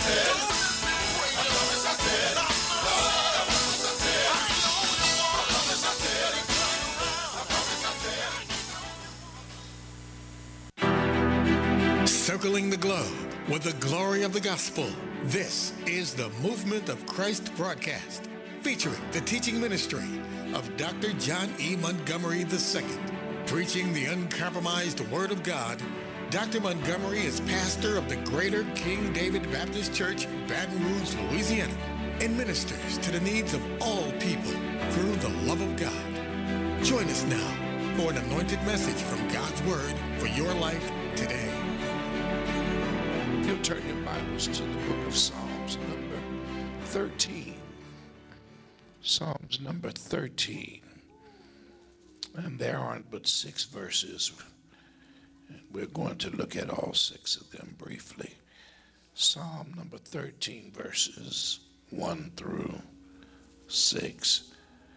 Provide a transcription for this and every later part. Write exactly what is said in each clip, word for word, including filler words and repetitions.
Circling the globe with the glory of the gospel. This is the Movement of Christ broadcast, featuring the teaching ministry of Doctor John E. Montgomery the Second. Preaching the uncompromised Word of God, Doctor Montgomery is pastor of the Greater King David Baptist Church, Baton Rouge, Louisiana, and ministers to the needs of all people through the love of God. Join us now for an anointed message from God's Word for your life today. You'll turn your Bibles to the book of Psalms number thirteen. Psalms number thirteen. And there aren't but six verses. We're going to look at all six of them briefly. Psalm number thirteen, verses one through six.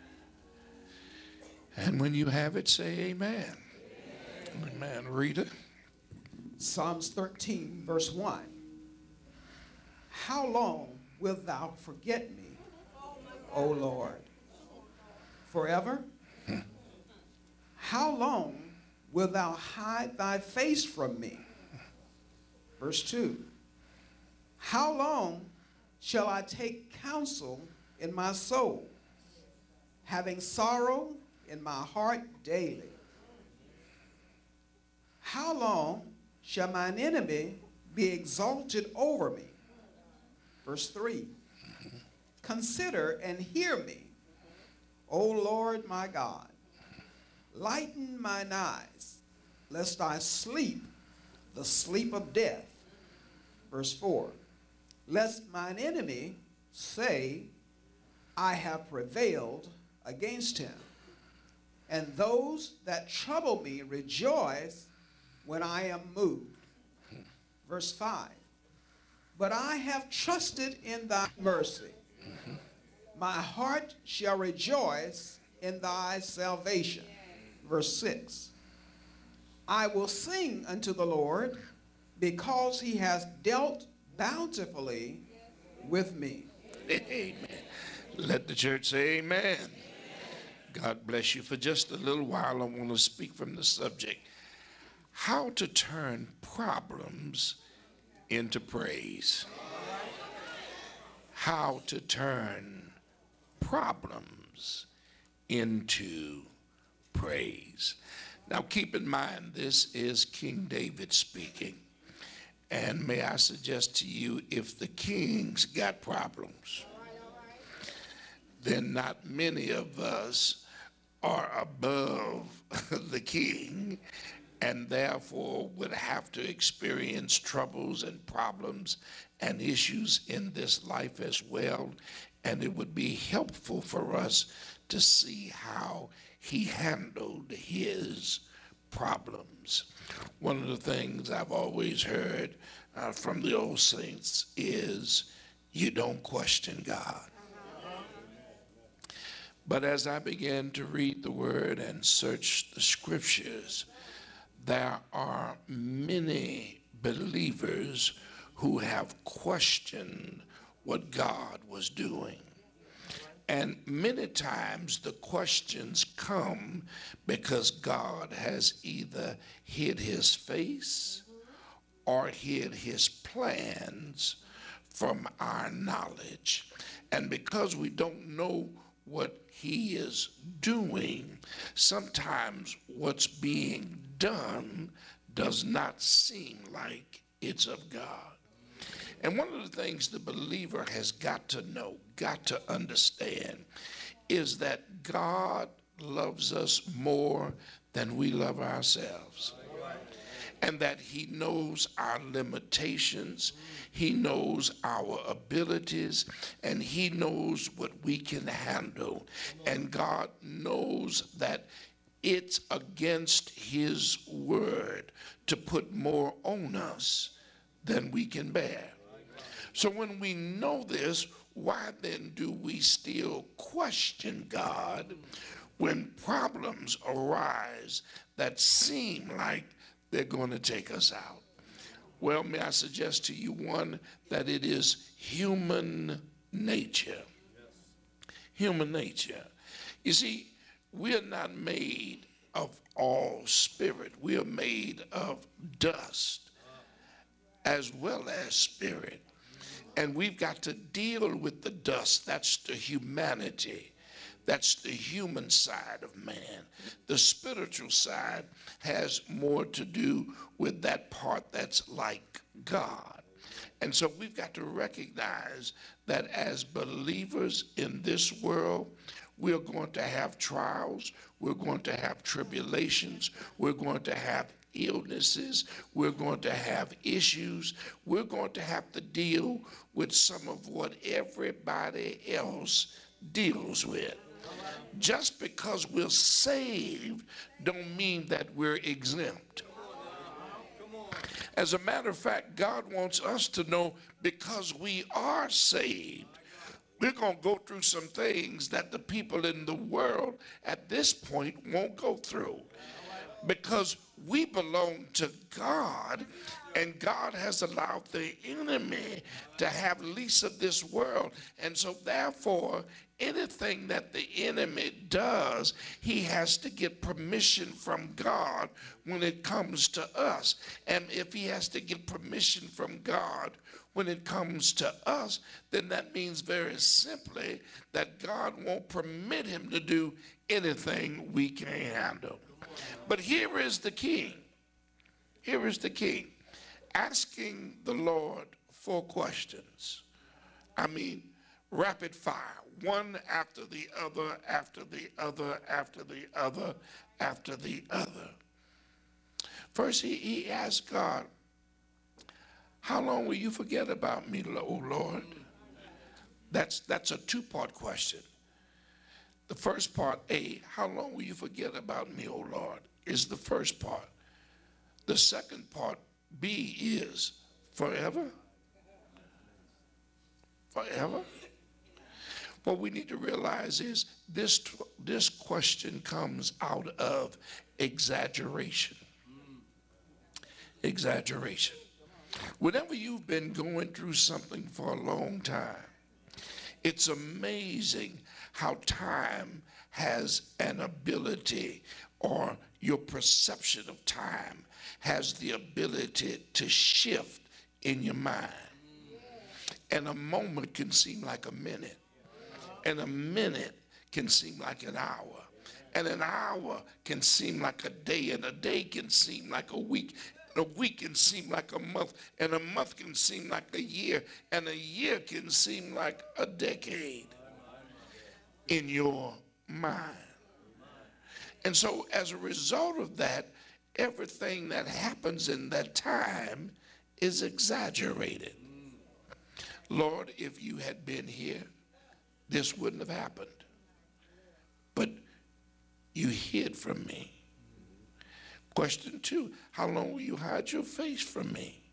And when you have it, say amen. Amen. Amen. Reader. Psalms thirteen, verse one. How long wilt thou forget me, O Lord? Forever? Hmm. How long wilt thou hide thy face from me? Verse two. How long shall I take counsel in my soul, having sorrow in my heart daily? How long shall mine enemy be exalted over me? Verse three. Consider and hear me, O Lord my God. Lighten mine eyes, lest I sleep the sleep of death. Verse four. Lest mine enemy say, I have prevailed against him. And those that trouble me rejoice when I am moved. Verse five. But I have trusted in thy mercy. Mm-hmm. My heart shall rejoice in thy salvation. Verse six. I will sing unto the Lord because he has dealt bountifully with me. Amen. Let the church say amen. God bless you. For just a little while, I want to speak from the subject, how to turn problems into praise. How to turn problems into praise. Now keep in mind, this is King David speaking. And may I suggest to you, if the king's got problems, then not many of us are above the king, and therefore would have to experience troubles and problems and issues in this life as well. And it would be helpful for us to see how he handled his problems. One of the things I've always heard uh, from the old saints is, you don't question God. But as I began to read the word and search the scriptures, there are many believers who have questioned what God was doing. And many times the questions come because God has either hid his face or hid his plans from our knowledge. And because we don't know what he is doing, sometimes what's being done does not seem like it's of God. And one of the things the believer has got to know, got to understand, is that God loves us more than we love ourselves. And that he knows our limitations, he knows our abilities, and he knows what we can handle. And God knows that it's against his word to put more on us than we can bear. So when we know this, why then do we still question God when problems arise that seem like they're going to take us out? Well, may I suggest to you one, that it is human nature. Human nature. You see, we are not made of all spirit. We are made of dust as well as spirit. And we've got to deal with the dust. That's the humanity. That's the human side of man. The spiritual side has more to do with that part that's like God. And so we've got to recognize that as believers in this world, we're going to have trials, we're going to have tribulations, we're going to have illnesses, we're going to have issues, we're going to have to deal with some of what everybody else deals with. Just because we're saved don't mean that we're exempt. As a matter of fact, God wants us to know, because we are saved, we're going to go through some things that the people in the world at this point won't go through. Because we belong to God, and God has allowed the enemy to have lease of this world. And so therefore, anything that the enemy does, he has to get permission from God when it comes to us. And if he has to get permission from God when it comes to us, then that means very simply that God won't permit him to do anything we can't handle. But here is the king. Here is the king asking the Lord four questions. I mean, rapid fire, one after the other, after the other, after the other, after the other. First, he, he asked God, how long will you forget about me, O Lord? That's, that's a two-part question. The first part, A, how long will you forget about me, O Lord, is the first part. The second part, B, is forever? Forever? What we need to realize is this, this question comes out of exaggeration. Exaggeration. Whenever you've been going through something for a long time, it's amazing how time has an ability, or your perception of time has the ability to shift in your mind. And a moment can seem like a minute, and a minute can seem like an hour, and an hour can seem like a day, and a day can seem like a week, and a week can seem like a month, and a month can seem like a year, and a year can seem like a decade in your mind. And so as a result of that, everything that happens in that time is exaggerated. Lord, if you had been here, this wouldn't have happened. But you hid from me. Question two, how long will you hide your face from me?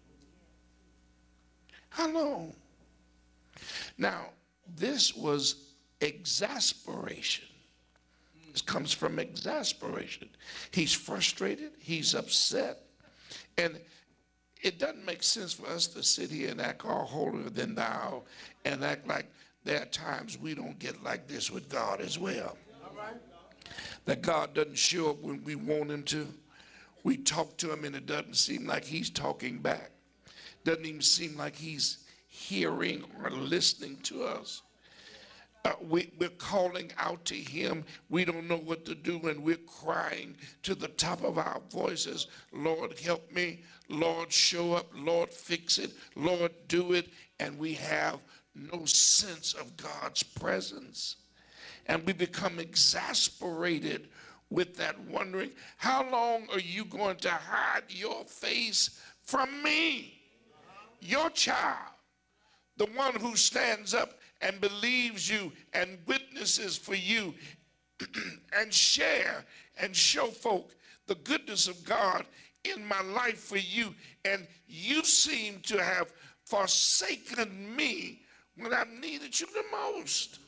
How long? Now, this was exasperation. This comes from exasperation. He's frustrated, he's upset, and it doesn't make sense for us to sit here and act all holier than thou and act like there are times we don't get like this with God as well. All right. That God doesn't show up when we want him to. We talk to him and it doesn't seem like he's talking back. Doesn't even seem like he's hearing or listening to us. Uh, we, we're calling out to him. We don't know what to do, and we're crying to the top of our voices, Lord, help me. Lord, show up. Lord, fix it. Lord, do it. And we have no sense of God's presence. And we become exasperated with that, wondering, how long are you going to hide your face from me? Your child, the one who stands up and believes you and witnesses for you and share and show folk the goodness of God in my life for you, and you seem to have forsaken me when I've needed you the most.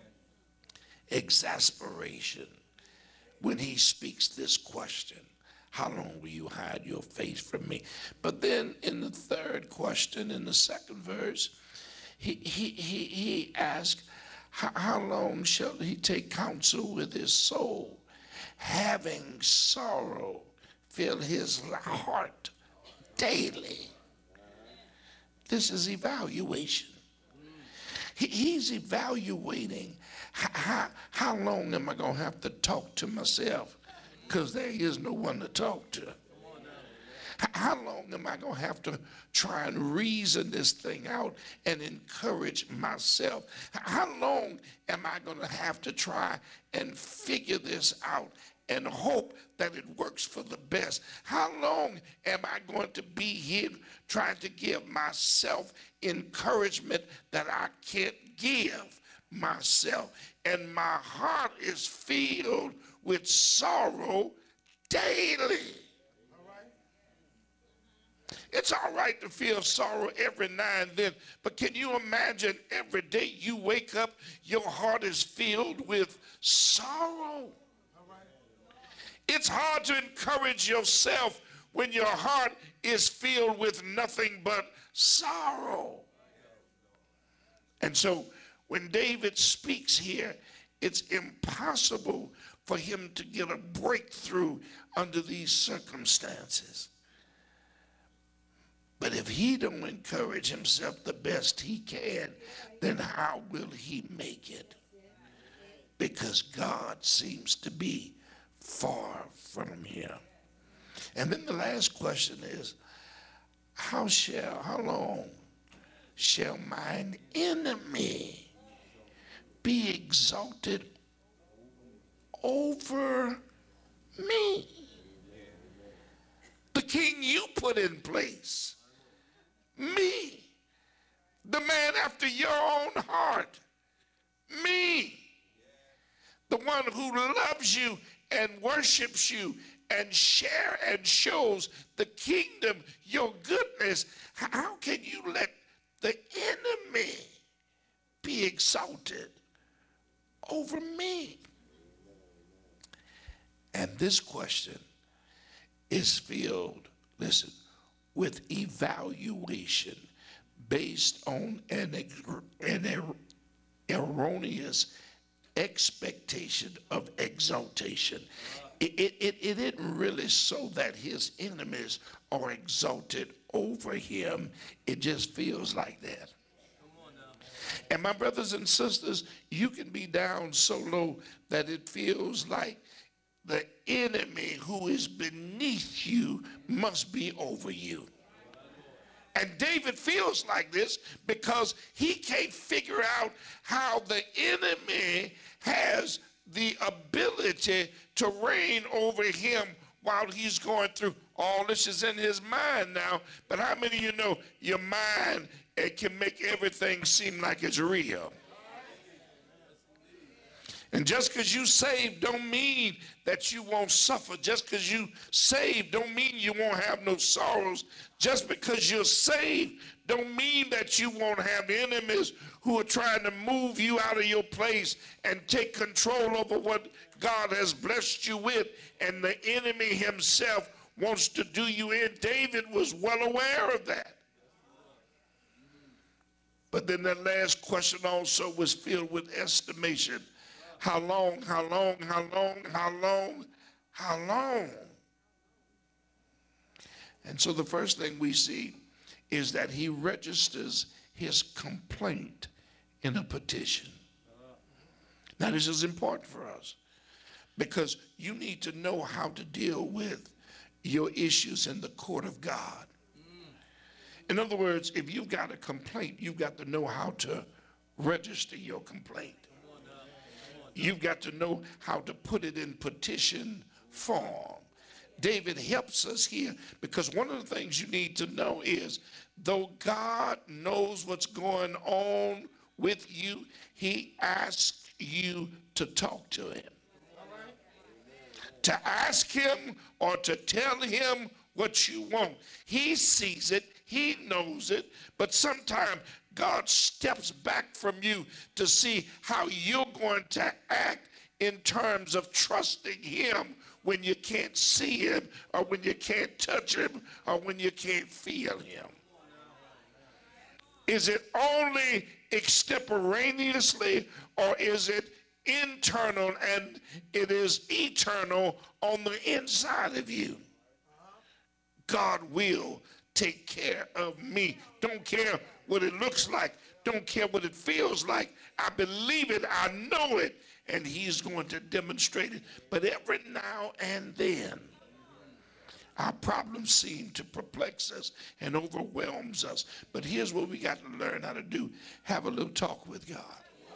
Exasperation when he speaks this question, How long will you hide your face from me? But then in the third question, in the second verse, he, he, he, he asked, how long shall he take counsel with his soul, having sorrow fill his heart daily? This is evaluation. He, he's evaluating how, how long am I going to have to talk to myself, because there is no one to talk to. How long am I going to have to try and reason this thing out and encourage myself? How long am I going to have to try and figure this out and hope that it works for the best? How long am I going to be here trying to give myself encouragement that I can't give myself? And my heart is filled with sorrow daily. It's all right to feel sorrow every now and then, but can you imagine every day you wake up, your heart is filled with sorrow? It's hard to encourage yourself when your heart is filled with nothing but sorrow. And so when David speaks here, it's impossible for him to get a breakthrough under these circumstances. But if he don't encourage himself the best he can, then how will he make it? Because God seems to be far from him. And then the last question is, how shall, how long shall mine enemy be exalted over me? The king you put in place. Me, the man after your own heart. Me, the one who loves you and worships you and share and shows the kingdom your goodness. How can you let the enemy be exalted over me? And this question is filled, listen, with evaluation based on an, an er, erroneous expectation of exaltation. It, it, it, it isn't really so that his enemies are exalted over him. It just feels like that. And my brothers and sisters, you can be down so low that it feels like the enemy who is beneath you must be over you. And David feels like this because he can't figure out how the enemy has the ability to reign over him while he's going through. All this is in his mind now, but how many of you know your mind, it can make everything seem like it's real? And just because you saved don't mean that you won't suffer. Just because you saved don't mean you won't have no sorrows. Just because you're saved don't mean that you won't have enemies who are trying to move you out of your place and take control over what God has blessed you with. And the enemy himself wants to do you in. David was well aware of that. But then that last question also was filled with estimation. How long, how long, how long, how long, how long? And so the first thing we see is that he registers his complaint in a petition. Now this is important for us because you need to know how to deal with your issues in the court of God. In other words, if you've got a complaint, you've got to know how to register your complaint. You've got to know how to put it in petition form. David helps us here because one of the things you need to know is though God knows what's going on with you, he asks you to talk to him. To ask him or to tell him what you want. He sees it, he knows it, but sometimes God steps back from you to see how you're going to act in terms of trusting him when you can't see him, or when you can't touch him, or when you can't feel him? Is it only extemporaneously, or is it internal and it is eternal on the inside of you? God will take care of me. Don't care what it looks like. Don't care what it feels like. I believe it. I know it. And he's going to demonstrate it. But every now and then, our problems seem to perplex us and overwhelms us. But here's what we got to learn how to do. Have a little talk with God.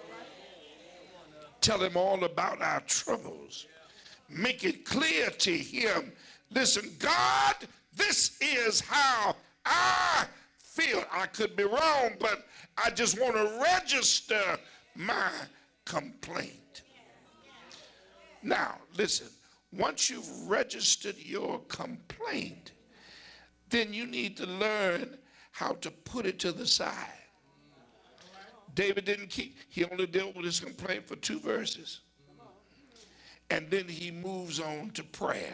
Tell him all about our troubles. Make it clear to him. Listen, God, this is how I feel. I could be wrong, but I just want to register my complaint. Now, listen, once you've registered your complaint, then you need to learn how to put it to the side. David didn't keep, he only dealt with his complaint for two verses. And then he moves on to prayer.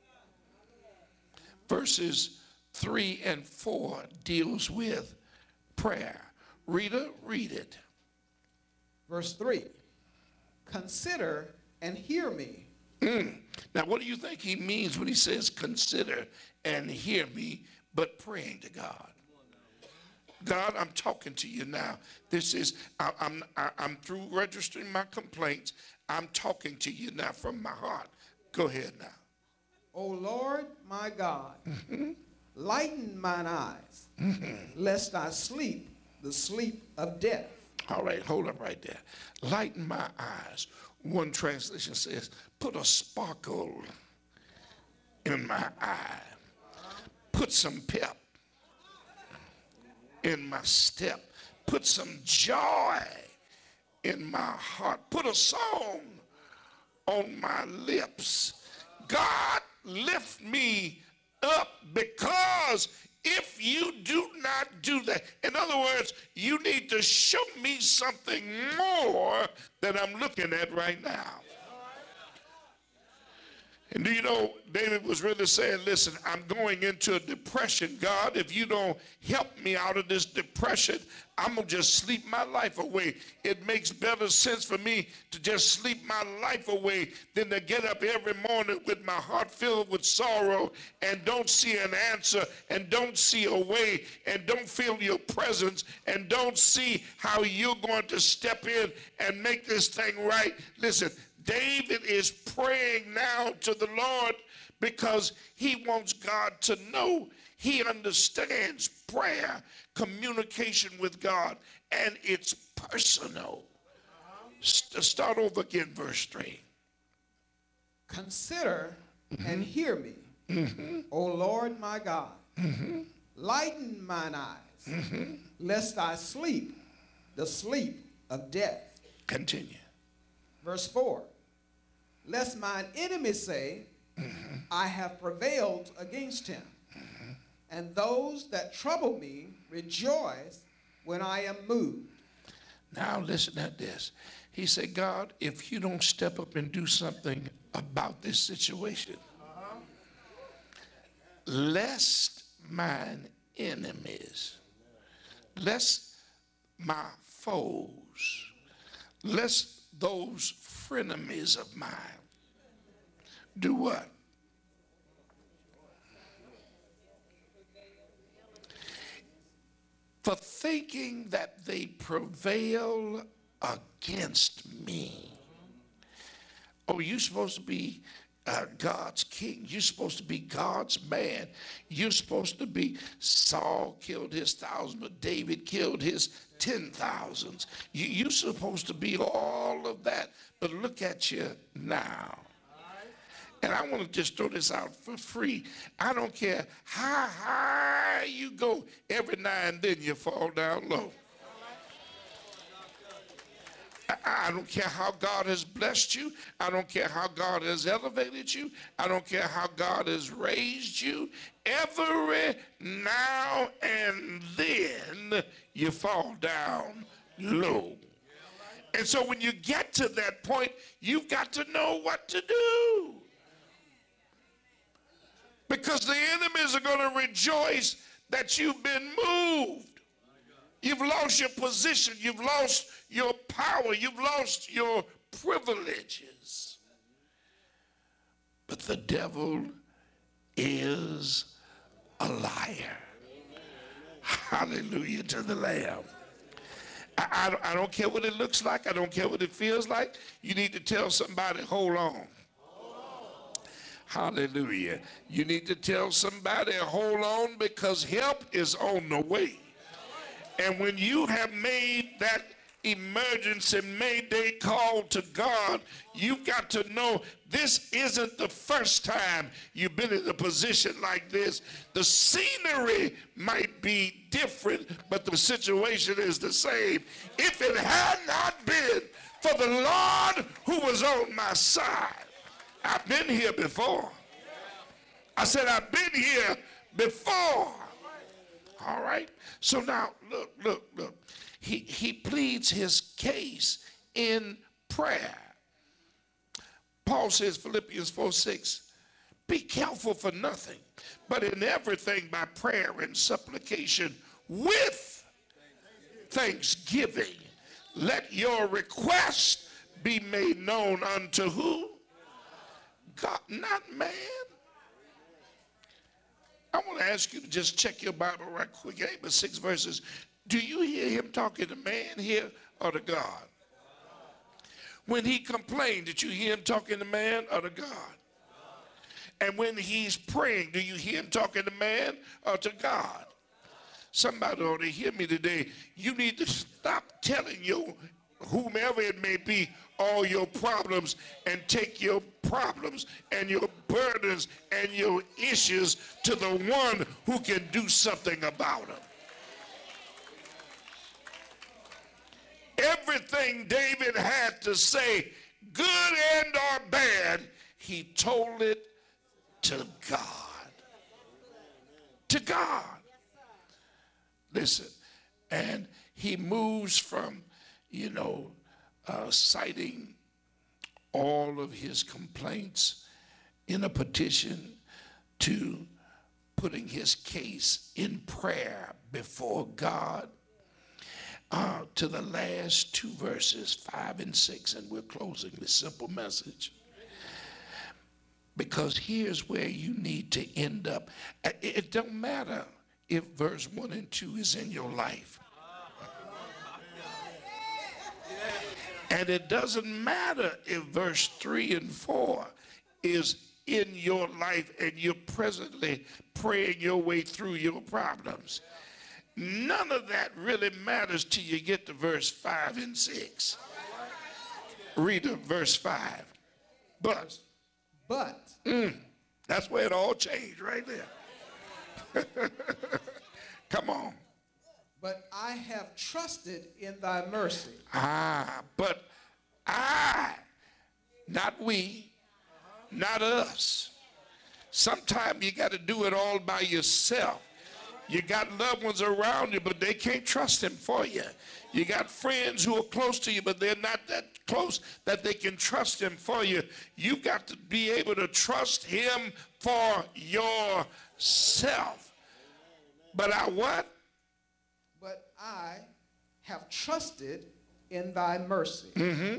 Verses three and four deals with prayer. Reader, read it. Verse three, consider and hear me. Mm. Now, what do you think he means when he says consider and hear me, but praying to God? God, I'm talking to you now. This is, I, I'm, I, I'm through registering my complaints. I'm talking to you now from my heart. Go ahead now. O Lord, my God, Mm-hmm. lighten mine eyes, Mm-hmm. lest I sleep the sleep of death. All right, hold up right there. Lighten my eyes. One translation says, put a sparkle in my eye. Put some pep in my step. Put some joy in my heart. Put a song on my lips. God, lift me up, because if you do not do that, in other words, you need to show me something more than I'm looking at right now. And do you know, David was really saying, listen, I'm going into a depression. God, if you don't help me out of this depression, I'm going to just sleep my life away. It makes better sense for me to just sleep my life away than to get up every morning with my heart filled with sorrow and don't see an answer and don't see a way and don't feel your presence and don't see how you're going to step in and make this thing right. Listen, David is praying now to the Lord because he wants God to know he understands prayer, communication with God, and it's personal. St- start over again, verse three. Consider Mm-hmm. and hear me, Mm-hmm. O Lord my God. Mm-hmm. Lighten mine eyes, Mm-hmm. lest I sleep the sleep of death. Continue. Verse four, lest mine enemies say, Mm-hmm. I have prevailed against him. Mm-hmm. And those that trouble me rejoice when I am moved. Now listen at this. He said, God, if you don't step up and do something about this situation, uh-huh. lest mine enemies, lest my foes, lest those frenemies of mine do what? For thinking that they prevail against me. Oh, you're supposed to be uh, God's king. You're supposed to be God's man. You're supposed to be, Saul killed his thousand, but David killed his ten thousands. You, you're supposed to be all of that. But look at you now. And I want to just throw this out for free. I don't care how high you go, every now and then you fall down low. I, I don't care how God has blessed you. I don't care how God has elevated you. I don't care how God has raised you. Every now and then you fall down low. And so when you get to that point, you've got to know what to do. Because the enemies are going to rejoice that you've been moved. You've lost your position. You've lost your power. You've lost your privileges. But the devil is a liar. Hallelujah to the Lamb. I, I, I don't care what it looks like. I don't care what it feels like. You need to tell somebody, hold on. Hallelujah. You need to tell somebody, hold on, because help is on the way. And when you have made that emergency mayday call to God, you've got to know this isn't the first time you've been in a position like this. The scenery might be different, but the situation is the same. If it had not been for the Lord who was on my side, I've been here before. I said, I've been here before. All right. So now, look, look, look. He, he pleads his case in prayer. Paul says, Philippians four six, be careful for nothing, but in everything by prayer and supplication with thanksgiving, let your request be made known unto who? God, not man. I want to ask you to just check your Bible right quick. Amos six verses. Do you hear him talking to man here or to God? When he complained, did you hear him talking to man or to God? And when he's praying, do you hear him talking to man or to God? Somebody ought to hear me today. You need to stop telling you, whomever it may be, all your problems and take your problems and your burdens and your issues to the one who can do something about them. Everything David had to say, good and or bad, he told it to God. To God. Listen, and he moves from, you know, uh, citing all of his complaints in a petition to putting his case in prayer before God. Uh, to the last two verses, five and six, and we're closing this simple message. Because here's where you need to end up. It, it don't matter if verse one and two is in your life. And it doesn't matter if verse three and four is in your life and you're presently praying your way through your problems. None of that really matters till you get to verse five and six. Read verse five. But. But. Mm, that's where it all changed right there. Come on. But I have trusted in thy mercy. Ah, but I, not we, not us. Sometimes you got to do it all by yourself. You got loved ones around you, but they can't trust him for you. You got friends who are close to you, but they're not that close that they can trust him for you. You've got to be able to trust him for yourself. But I what? But I have trusted in thy mercy. Mm-hmm.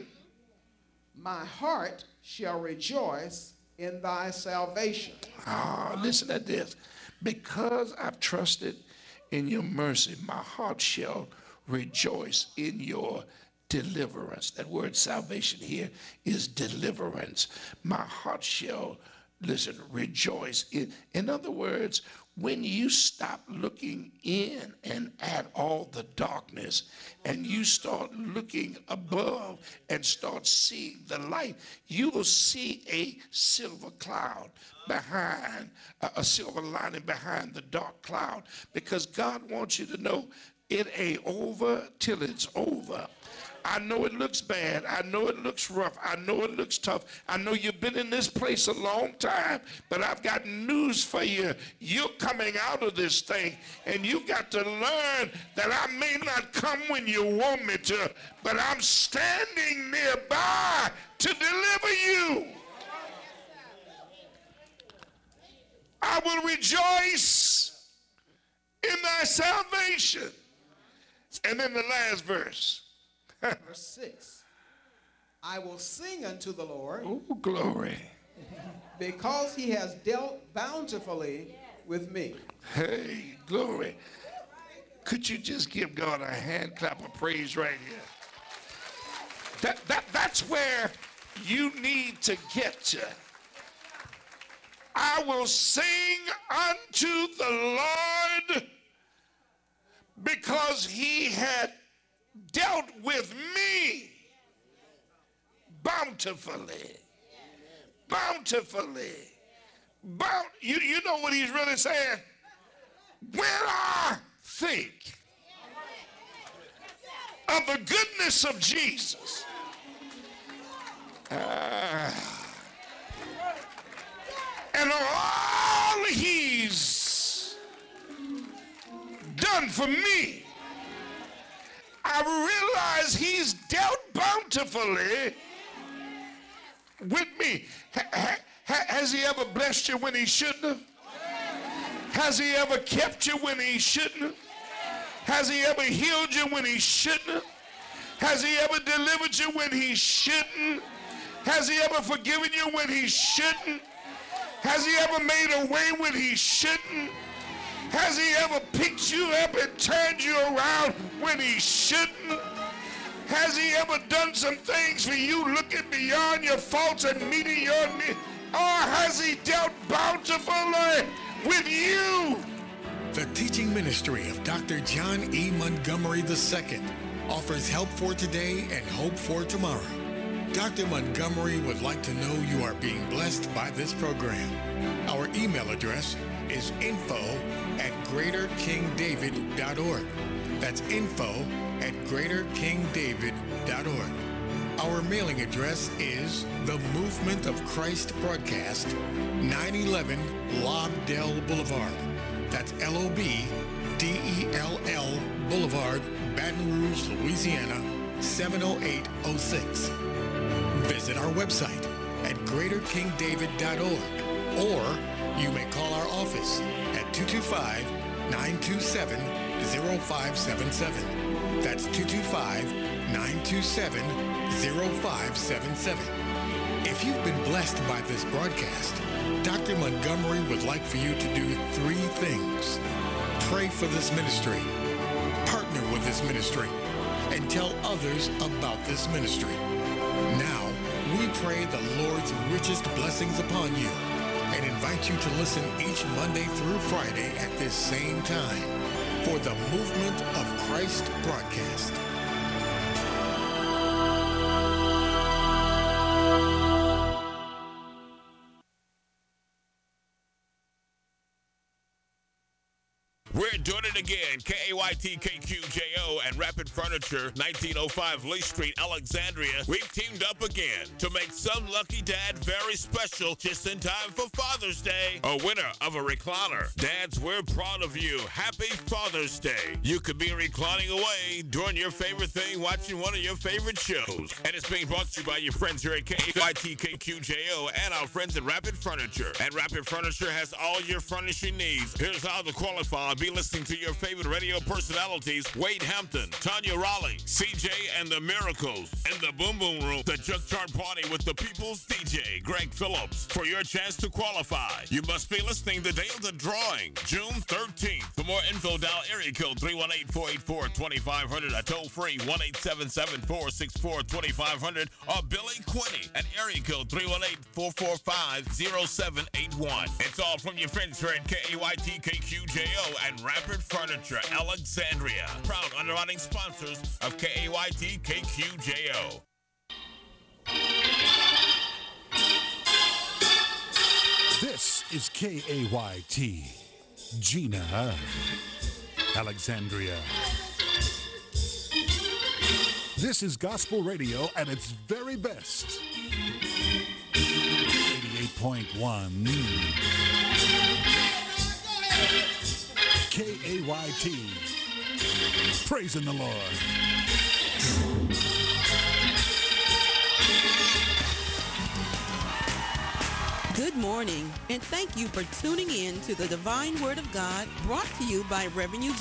My heart shall rejoice in thy salvation. Ah, listen to this. Because I've trusted in your mercy, my heart shall rejoice in your deliverance. That word salvation here is deliverance. My heart shall, listen, rejoice. In, in other words, when you stop looking in and at all the darkness and you start looking above and start seeing the light, you will see a silver cloud behind, uh, a silver lining behind the dark cloud, because God wants you to know it ain't over till it's over. I know it looks bad. I know it looks rough. I know it looks tough. I know you've been in this place a long time, but I've got news for you. You're coming out of this thing, and you got to learn that I may not come when you want me to, but I'm standing nearby to deliver you. I will rejoice in thy salvation. And then the last verse. Verse six. I will sing unto the Lord. Oh, glory. Because he has dealt bountifully with me. Hey, glory. Could you just give God a hand clap of praise right here? That, that, that's where you need to get to. I will sing unto the Lord because he had dealt with me bountifully. Bountifully. Bount, you, you know what he's really saying? When I think of the goodness of Jesus, uh, and all he's done for me, I realize he's dealt bountifully with me. Ha, ha, ha, has he ever blessed you when he shouldn't have? Has he ever kept you when he shouldn't have? Has he ever healed you when he shouldn't have? Has he ever delivered you when he shouldn't? Has he ever forgiven you when he shouldn't? Has he ever made a way when he shouldn't? Has he ever picked you up and turned you around when he shouldn't? Has he ever done some things for you looking beyond your faults and meeting your needs? Or has he dealt bountifully with you? The teaching ministry of Doctor John E. Montgomery the Second offers help for today and hope for tomorrow. Doctor Montgomery would like to know you are being blessed by this program. Our email address is info at greater king david dot org. That's info at greater king david dot org. Our mailing address is The Movement of Christ Broadcast, nine eleven Lobdell Boulevard. That's L O B D E L L Boulevard, Baton Rouge, Louisiana, seven oh eight oh six. Visit our website at greater king david dot org, or you may call our office at two two five, nine two seven, zero five seven seven. That's two two five, nine two seven, zero five seven seven. If you've been blessed by this broadcast, Doctor Montgomery would like for you to do three things. Pray for this ministry, partner with this ministry, and tell others about this ministry. Now, we pray the Lord's richest blessings upon you and invite you to listen each Monday through Friday at this same time for the Movement of Christ broadcast. We're doing it again. K A Y T K Q J O and Rapid Furniture, nineteen oh five Lee Street, Alexandria. We've teamed up again to make some lucky dad very special just in time for Father's Day. A winner of a recliner. Dads, we're proud of you. Happy Father's Day. You could be reclining away, doing your favorite thing, watching one of your favorite shows. And it's being brought to you by your friends here at K A Y T K Q J O and our friends at Rapid Furniture. And Rapid Furniture has all your furnishing needs. Here's how to qualify. Be listening to your favorite radio personalities, Wade Hampton, Tanya Raleigh, C J and the Miracles, and the Boom Boom Room, the Junkyard Party with the People's D J, Greg Phillips. For your chance to qualify, you must be listening the day of the drawing, June thirteenth. For more info, dial area code three one eight, four eight four, two five zero zero, a toll-free one eight seven seven, four six four, two five zero zero, or Billy Quinney at area code three one eight, four four five, zero seven eight one. It's all from your friends here at K A Y T K Q J O and Rapid Furniture, Alexandria. Proud underwriting sponsors of K A Y T K Q J O. This is K A Y T, Gina, Alexandria. This is gospel radio at its very best. eighty-eight point one. K A Y T, praising the Lord. Good morning, and thank you for tuning in to the Divine Word of God brought to you by Reverend Eugene.